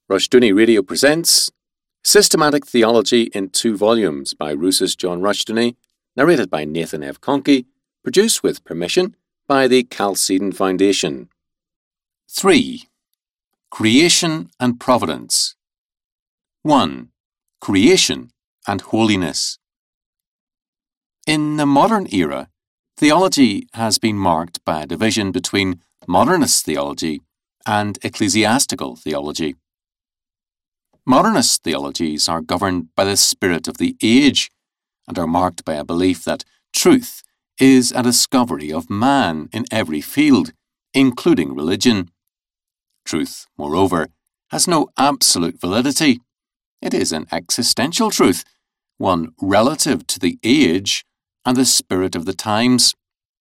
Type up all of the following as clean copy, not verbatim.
Rushdoony Radio presents Systematic Theology in 2 volumes by Rousas John Rushdoony, narrated by Nathan F. Conkey, produced with permission by the Chalcedon Foundation. 3. Creation and Providence. 1. Creation and Holiness. In the modern era, theology has been marked by a division between modernist theology and ecclesiastical theology. Modernist theologies are governed by the spirit of the age and are marked by a belief that truth is a discovery of man in every field, including religion. Truth, moreover, has no absolute validity. It is an existential truth, one relative to the age and the spirit of the times.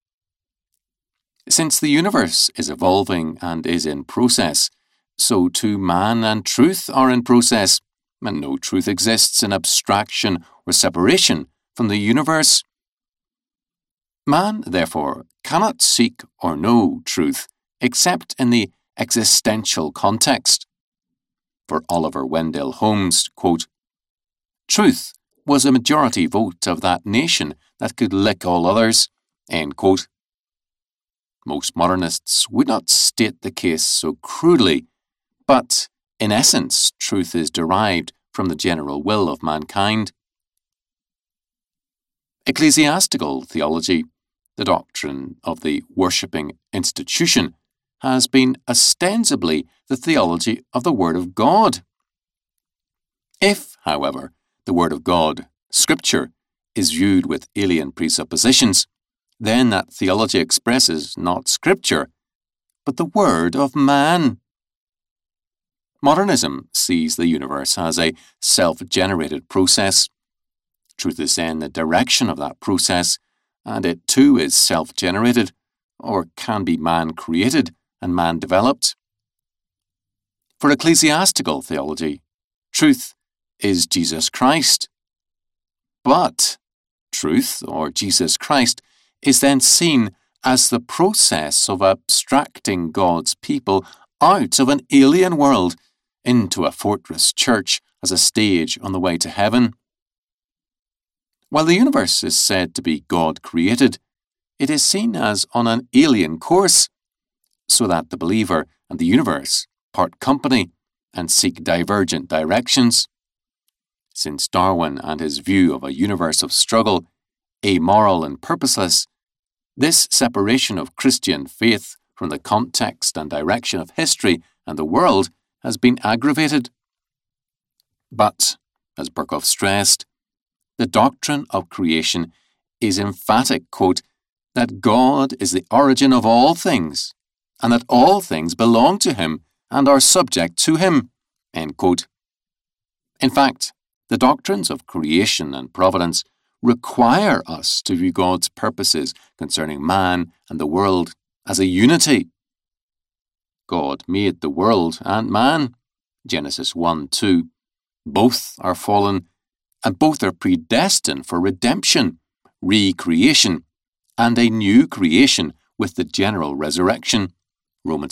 Since the universe is evolving and is in process, so too man and truth are in process, and no truth exists in abstraction or separation from the universe. Man, therefore, cannot seek or know truth except in the existential context. For Oliver Wendell Holmes, quote, "Truth was a majority vote of that nation that could lick all others," end quote. Most modernists would not state the case so crudely, but, in essence, truth is derived from the general will of mankind. Ecclesiastical theology, the doctrine of the worshipping institution, has been ostensibly the theology of the Word of God. If, however, the Word of God, Scripture, is viewed with alien presuppositions, then that theology expresses not Scripture, but the Word of man. Modernism sees the universe as a self-generated process. Truth is then the direction of that process, and it too is self-generated, or can be man-created and man-developed. For ecclesiastical theology, truth is Jesus Christ. But truth, or Jesus Christ, is then seen as the process of abstracting God's people out of an alien world into a fortress church as a stage on the way to heaven. While the universe is said to be God-created, it is seen as on an alien course, so that the believer and the universe part company and seek divergent directions. Since Darwin and his view of a universe of struggle, amoral and purposeless, this separation of Christian faith from the context and direction of history and the world has been aggravated. But, as Berkhof stressed, the doctrine of creation is emphatic, quote, that God is the origin of all things, and that all things belong to Him and are subject to Him, end quote. In fact, the doctrines of creation and providence require us to view God's purposes concerning man and the world as a unity. God made the world and man, Genesis 1:2. Both are fallen, and both are predestined for redemption, recreation, and a new creation with the general resurrection, Romans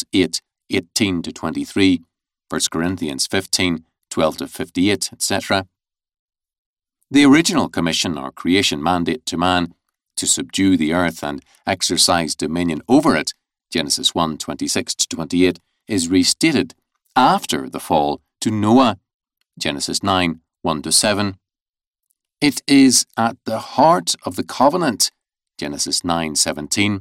8:18-23, 1 Corinthians 15:12-58, etc. The original commission or creation mandate to man to subdue the earth and exercise dominion over it, Genesis 1:26-28, is restated after the fall to Noah, Genesis 9:1-7. It is at the heart of the covenant, Genesis 9:17.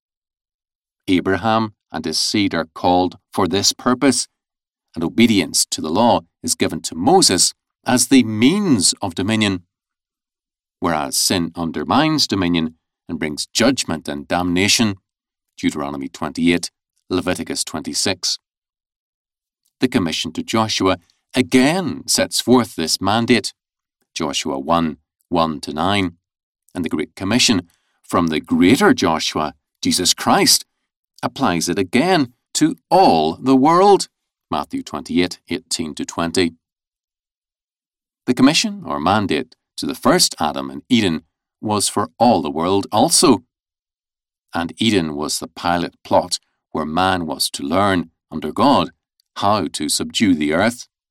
Abraham and his seed are called for this purpose, and obedience to the law is given to Moses as the means of dominion, whereas sin undermines dominion and brings judgment and damnation, Deuteronomy 28, Leviticus 26. The commission to Joshua again sets forth this mandate, Joshua 1:1-9, and the Great Commission from the greater Joshua, Jesus Christ, applies it again to all the world, Matthew 28:18-20. The commission or mandate to the first Adam in Eden was for all the world also, and Eden was the pilot plot where man was to learn, under God, how to subdue the earth,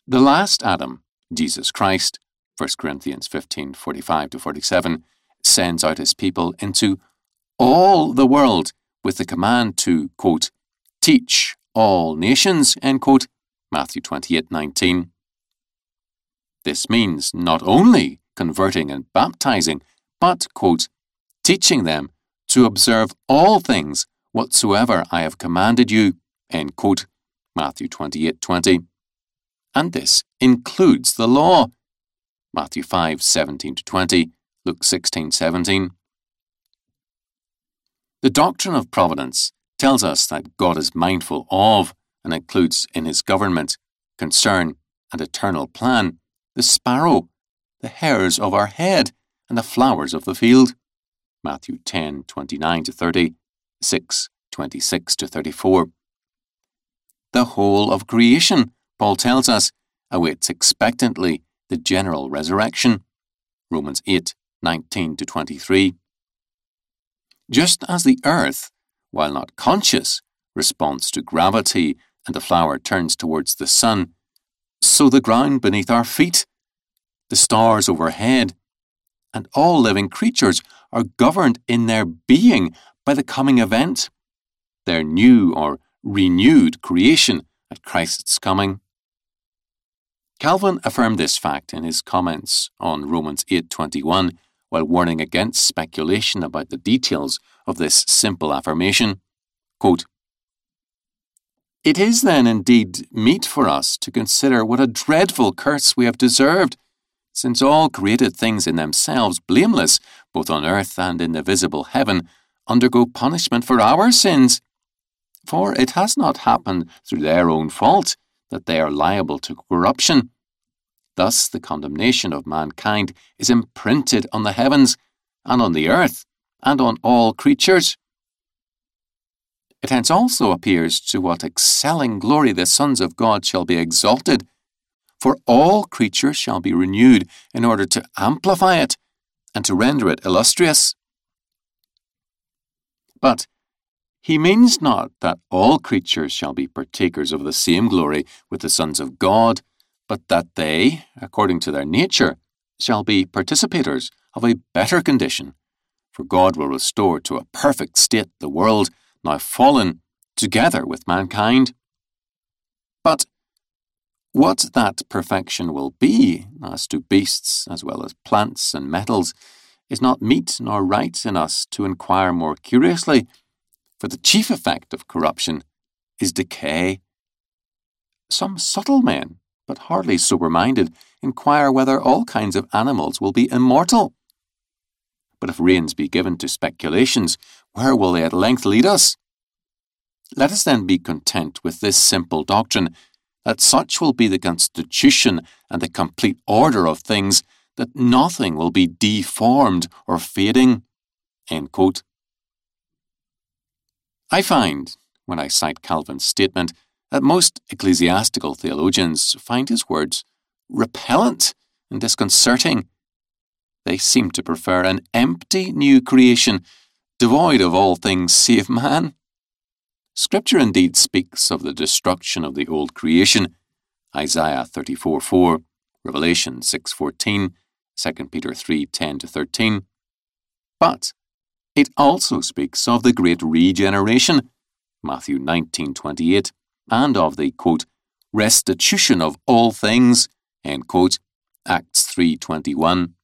The last Adam, Jesus Christ, 1 Corinthians 15:45-47, sends out his people into all the world with the command to, quote, teach all nations, end quote, Matthew 28:19. This means not only converting and baptizing, but, quote, teaching them to observe all things whatsoever I have commanded you, end quote, Matthew 28:20. And this includes the law, Matthew 5:17-20, Luke 16:17. The doctrine of providence tells us that God is mindful of and includes in his government, concern, and eternal plan the sparrow, the hairs of our head, and the flowers of the field, Matthew 10:29-30, 6:26-34. The whole of creation, Paul tells us, awaits expectantly the general resurrection, Romans 8:19-23. Just as the earth, while not conscious, responds to gravity and the flower turns towards the sun, so the ground beneath our feet, the stars overhead, and all living creatures are governed in their being by the coming event, their new or renewed creation at Christ's coming. Calvin affirmed this fact in his comments on Romans 8:21 while warning against speculation about the details of this simple affirmation. Quote, "It is then indeed meet for us to consider what a dreadful curse we have deserved, since all created things in themselves blameless, both on earth and in the visible heaven, undergo punishment for our sins. For it has not happened through their own fault that they are liable to corruption. Thus the condemnation of mankind is imprinted on the heavens, and on the earth, and on all creatures. It hence also appears to what excelling glory the sons of God shall be exalted, for all creatures shall be renewed in order to amplify it, and to render it illustrious." But he means not that all creatures shall be partakers of the same glory with the sons of God, but that they, according to their nature, shall be participators of a better condition, for God will restore to a perfect state the world now fallen together with mankind. But what that perfection will be, as to beasts as well as plants and metals, is not meet nor right in us to inquire more curiously, for the chief effect of corruption is decay. Some subtle men, but hardly sober-minded, inquire whether all kinds of animals will be immortal. But if reins be given to speculations, where will they at length lead us? Let us then be content with this simple doctrine, that such will be the constitution and the complete order of things, that nothing will be deformed or fading. End quote. I find, when I cite Calvin's statement, that most ecclesiastical theologians find his words repellent and disconcerting. They seem to prefer an empty new creation, devoid of all things save man. Scripture indeed speaks of the destruction of the old creation, Isaiah 34:4, Revelation 6:14, 2 Peter 3:10-13. But it also speaks of the great regeneration, Matthew 19:28, and of the, quote, restitution of all things, end quote, Acts 3:21.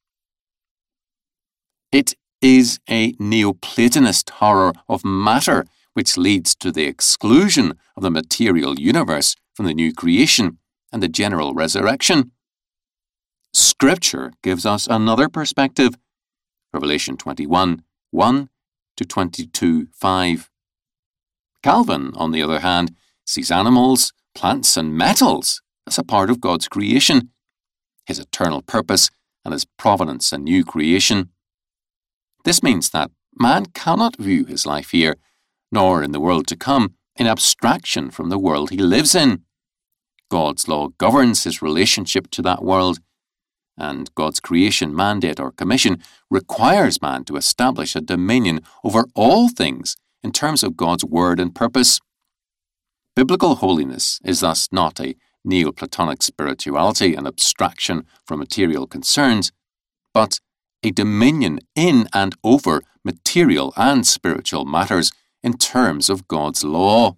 It is a Neoplatonist horror of matter which leads to the exclusion of the material universe from the new creation and the general resurrection. Scripture gives us another perspective, Revelation 21:1-22:5. Calvin, on the other hand, sees animals, plants, and metals as a part of God's creation, his eternal purpose, and his providence and new creation. This means that man cannot view his life here, nor in the world to come, in abstraction from the world he lives in. God's law governs his relationship to that world, and God's creation mandate or commission requires man to establish a dominion over all things in terms of God's word and purpose. Biblical holiness is thus not a Neoplatonic spirituality and abstraction from material concerns, but a dominion in and over material and spiritual matters in terms of God's law.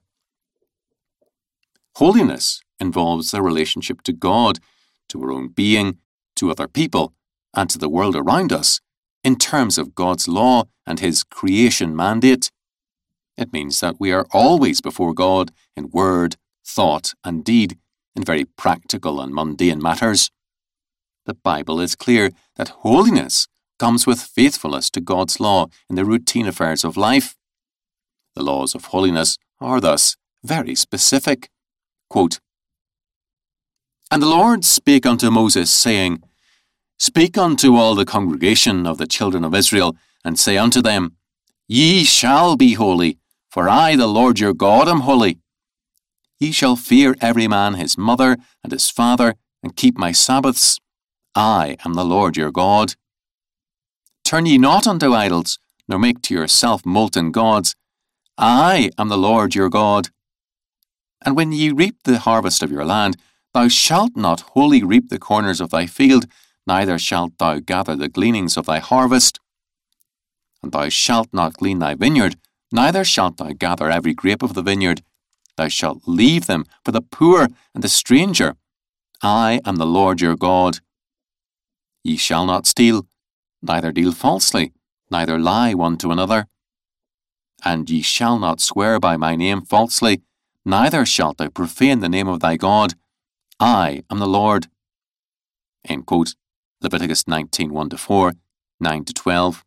Holiness involves the relationship to God, to our own being, to other people, and to the world around us in terms of God's law and His creation mandate. It means that we are always before God in word, thought, and deed in very practical and mundane matters. The Bible is clear that holiness comes with faithfulness to God's law in the routine affairs of life. The laws of holiness are thus very specific. Quote, "And the Lord spake unto Moses, saying, Speak unto all the congregation of the children of Israel, and say unto them, Ye shall be holy, for I, the Lord your God, am holy. Ye shall fear every man his mother and his father, and keep my Sabbaths. I am the Lord your God. Turn ye not unto idols, nor make to yourself molten gods. I am the Lord your God. And when ye reap the harvest of your land, thou shalt not wholly reap the corners of thy field, neither shalt thou gather the gleanings of thy harvest. And thou shalt not glean thy vineyard, neither shalt thou gather every grape of the vineyard. Thou shalt leave them for the poor and the stranger. I am the Lord your God. Ye shall not steal, neither deal falsely, neither lie one to another. And ye shall not swear by my name falsely, neither shalt thou profane the name of thy God. I am the Lord." End quote. Leviticus 19, 1-4, 9-12.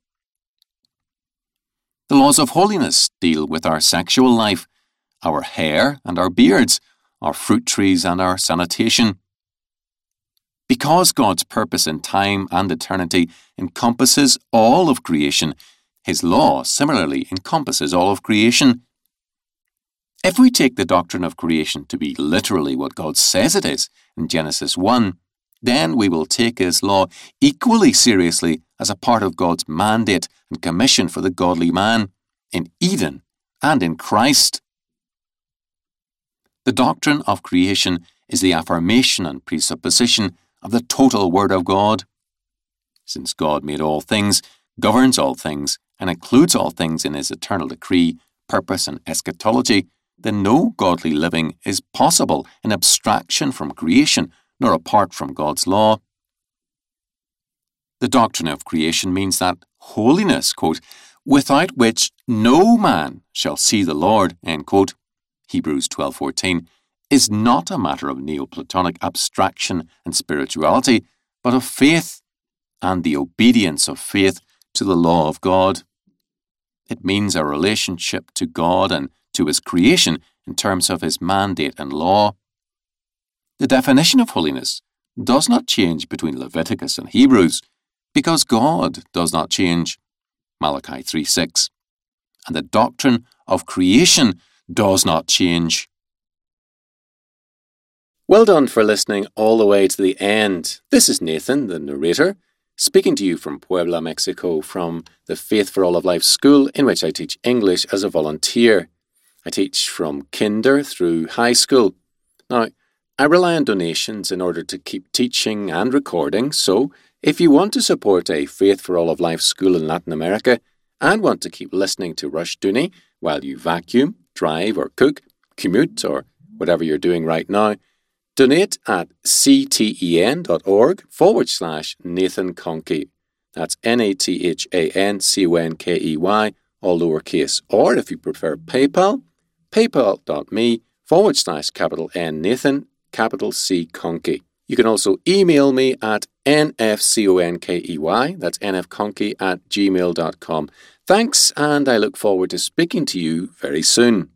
The laws of holiness deal with our sexual life, our hair and our beards, our fruit trees and our sanitation. Because God's purpose in time and eternity encompasses all of creation, His law similarly encompasses all of creation. If we take the doctrine of creation to be literally what God says it is in Genesis 1, then we will take His law equally seriously as a part of God's mandate and commission for the godly man in Eden and in Christ. The doctrine of creation is the affirmation and presupposition of the total Word of God. Since God made all things, governs all things, and includes all things in His eternal decree, purpose, and eschatology, then no godly living is possible in abstraction from creation, nor apart from God's law. The doctrine of creation means that holiness, quote, "without which no man shall see the Lord," end quote, Hebrews 12:14, is not a matter of Neoplatonic abstraction and spirituality, but of faith and the obedience of faith to the law of God. It means a relationship to God and to His creation in terms of His mandate and law. The definition of holiness does not change between Leviticus and Hebrews, because God does not change, Malachi 3:6, and the doctrine of creation does not change. Well done for listening all the way to the end. This is Nathan, the narrator, speaking to you from Puebla, Mexico, from the Faith for All of Life school in which I teach English as a volunteer. I teach from kinder through high school. Now, I rely on donations in order to keep teaching and recording, so if you want to support a Faith for All of Life school in Latin America and want to keep listening to Rushdoony while you vacuum, drive or cook, commute or whatever you're doing right now, donate at cten.org/Nathan Conkey. That's NATHANCONKEY, all lowercase. Or if you prefer PayPal, paypal.me/N Nathan, capital C Conkey. You can also email me at nfconkey, that's nfconkey@gmail.com. Thanks, and I look forward to speaking to you very soon.